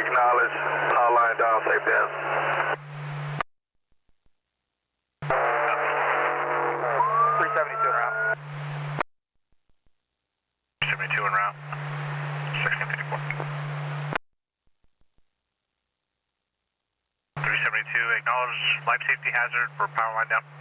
Acknowledge. Power line down, safe down. 372 en route. 72 en route. 1654. 372, acknowledge life safety hazard for power line down.